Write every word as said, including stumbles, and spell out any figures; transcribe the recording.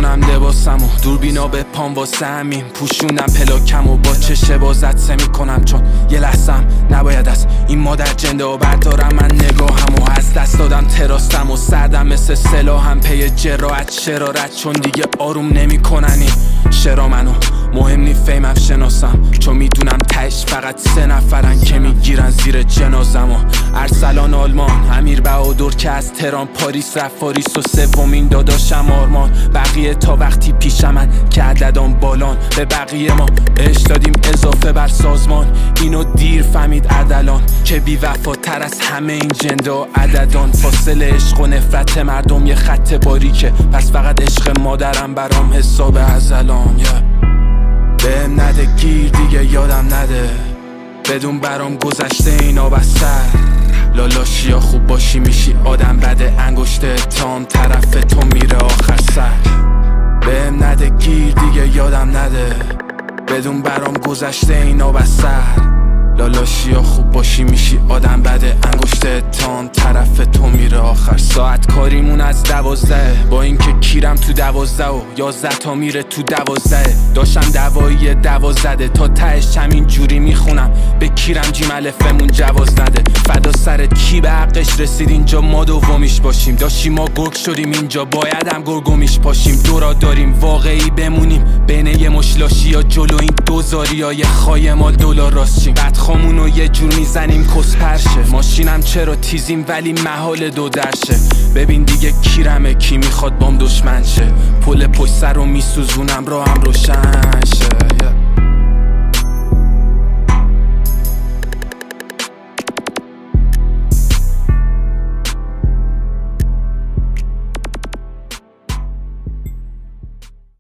میکنم لباسمو دوربینا به پام واسه همین پوشوندم پلاکمو با چشه بازت سه میکنم چون یه لحظم نباید از این مادر جنده و بردارم من نگاهمو از دست دادم تراستم و سردم مثل سلاحم پی جراحت شرارت چون دیگه آروم نمیکنن این شرا منو مهم نی فیمم شناسم چون میدونم تش فقط سه نفرن که میگیرن زیر جنازمو ارسلان آلمان امیر بهادر که از تهران پاریس رفت فاریس و سومین داداشم آرمان بقیه تا وقتی پیشمن که عددان بالان به بقیه ما اش دادیم اضافه بر سازمان اینو دیر فهمید عدلان که بی وفاتر از همه این جنده و عددان فاصله عشق و نفرت مردم یه خط باریکه پس فقط عشق مادرم برام حساب ازلان yeah. بهم نده گیر دیگه یادم نده بدون برام گذشته اینا بستر لالاشیا خوب باشی میشی آدم بده انگشت اتهام طرف تو میره آخر سر بهم نده گیر دیگه یادم نده بدون برام گذشته اینا بستر لالاشیا خوب باشی میشی آدم بده انگشت اتهام طرف تو میره آخر ساعت کاریمون از دوازده با اینکه کیرم تو دوازده و یازده تا میره تو دوازده داشتم دوایی دوازده تا تهش همین جوری میخونم به کیرم جیم الفمون جواز نده فدا سرت کی به حقش رسید اینجا ما دومیش باشیم داشتیم ما گرگ شدیم اینجا باید هم گرگومیش پاشیم دورا داریم واقعی بمونیم بین یه مشلاشی یا جلو این دوزاری های خای ما دلار راستیم خامونو یه جور میزنیم کس پرشه ماشینم چرا تیزیم ولی محال دو درشه ببین دیگه کیرمه کی میخواد بام دشمن شه پل پشت سر رو میسوزونم را هم روشن